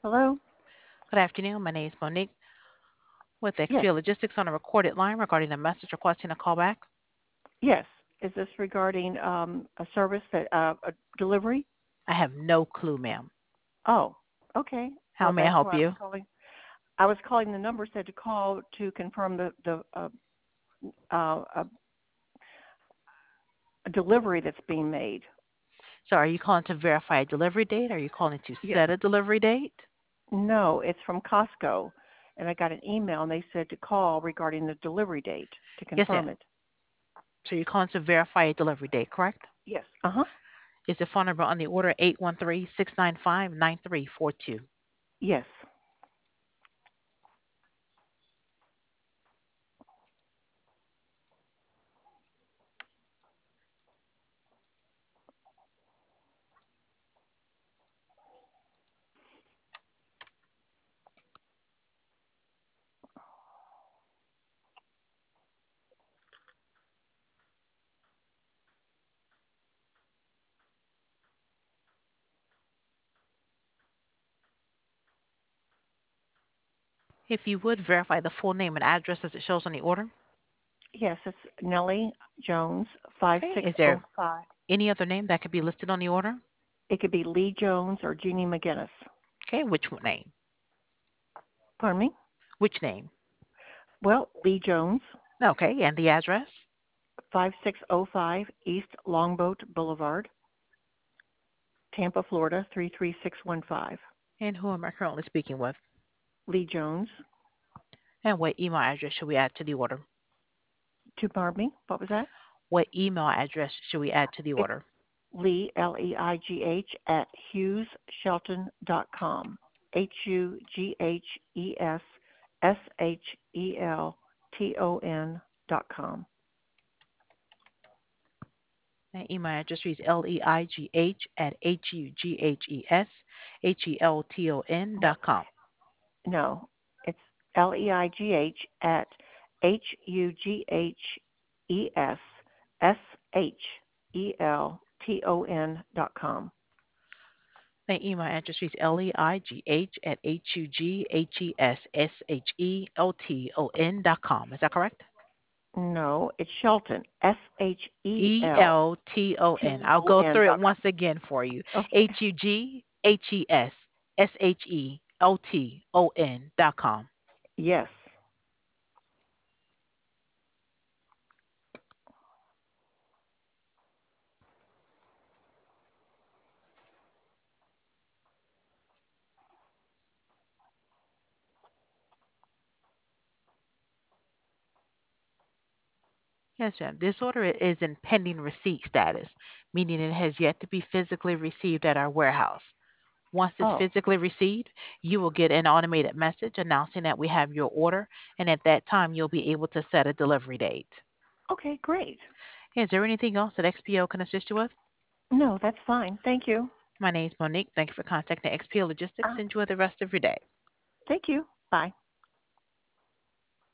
Hello? Good afternoon. My name is Monique with Yes. XPO Logistics on a recorded line regarding a message requesting a callback. Yes. Is this regarding a service that a delivery? I have no clue, ma'am. Oh, okay. How Well, may I that's help why I was you? calling. I was calling. The number said to call to confirm a delivery that's being made. So, are you calling to verify a delivery date? Are you calling to Yes. set a delivery date? No, it's from Costco, and I got an email, and they said to call regarding the delivery date to Yes, ma'am. confirm it. So, you're calling to verify a delivery date, correct? Yes. Uh huh. Is the phone number on the order 813-695-9342? Yes. If you would verify the full name and address as it shows on the order. Yes. It's Nellie Jones, five Okay. six Is zero there five. any other name that could be listed on the order? It could be Lee Jones or Jeannie McGinnis. Okay. Which name? Pardon me? Which name? Well, Lee Jones, Okay. And the address? 5605 East Longboat Boulevard, Tampa, Florida 33615. And who am I currently speaking with? Lee Jones. And what email address should we add to the order? Pardon me? What was that? What email address should we add to the It's order? Lee, Leigh, at HughesShelton.com. That email address reads leigh@hugheshelton.com. No, it's Leigh at HughesShelton.com. That email address reads leigh@hugheshelton.com. Is that correct? No, it's Shelton. Elton. I'll go through it SHELTON.com. once again for you. Okay. HughesShelton.com. Yes. Yes, ma'am. This order is in pending receipt status, meaning it has yet to be physically received at our warehouse. Once it's Oh, physically received, you will get an automated message announcing that we have your order, and at that time, you'll be able to set a delivery date. okay, great. Is there anything else that XPO can assist you with? No, that's fine. Thank you. My name is Monique. Thank you for contacting XPO Logistics. Uh, Enjoy the rest of your day. Thank you. Bye.